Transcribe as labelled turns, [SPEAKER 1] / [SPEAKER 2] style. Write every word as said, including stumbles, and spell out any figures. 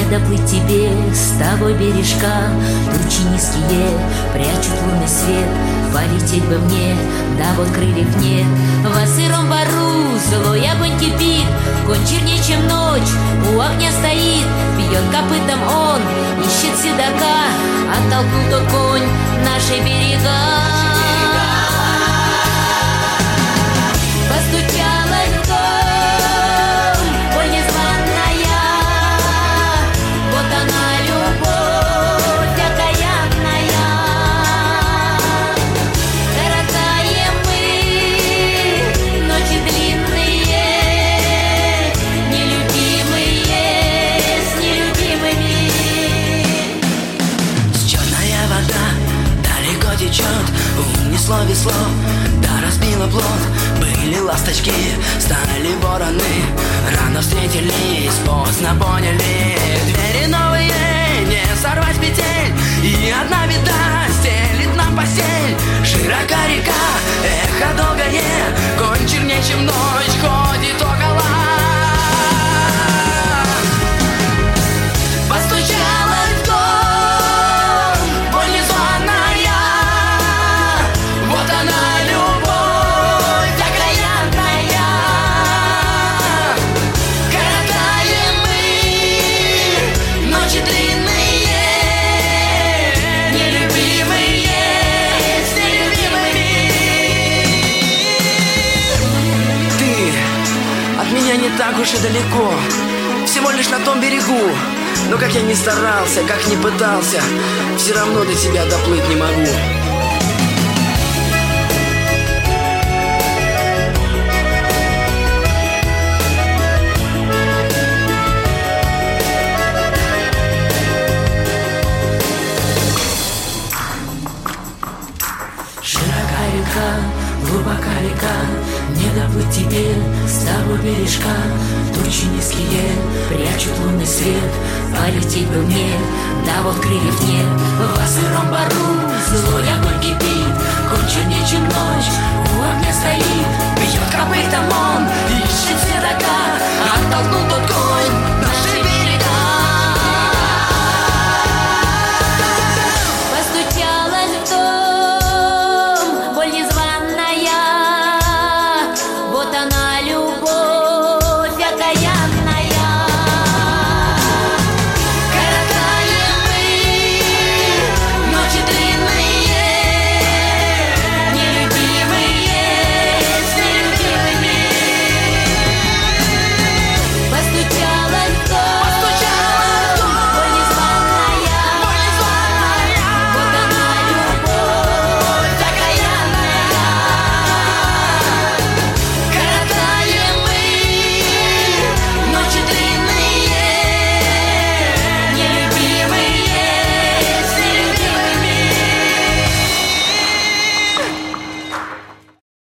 [SPEAKER 1] доплыть тебе с того бережка. Тучи низкие прячут лунный свет. Полететь бы мне, да вот крыльев нет. Во сыром бару злой огонь кипит. Конь чернее, чем ночь, у огня стоит. Бьет копытом он, ищет седока. Оттолкнул тот конь наши берега. Постучалась в дом, боль незваная. Вот она, любовь окаянная. Коротаем мы ночи длинные, нелюбимые с нелюбимыми.
[SPEAKER 2] Черная вода далеко течет, унесло весло, да разбило плот. Были ласточки, стали вороны, рано встретились, поздно поняли. Двери новые, не сорвать с петель, и одна беда стелит нам постель. Широка река, эхо долгое, конь чернее, чем ночь, ходит около. Постучалась в дом, боль незваная. Вот она, любовь окаянная. Коротаем мы ночи длинные, нелюбимые с нелюбимыми. Ты от меня не так уж и далеко, всего лишь на том берегу. Но как я ни старался, как ни пытался, все равно до тебя доплыть не могу.
[SPEAKER 1] Широка река, глубока река, не доплыть тебе с того бережка. Тучи низкие прячут лунный свет. Полететь бы мне, да вот крыльев нет. Во сыром бару злой огонь кипит. Конь чернее, чем ночь, у огня стоит. Бьет копытом он, ищет седока. Оттолкнул тот конь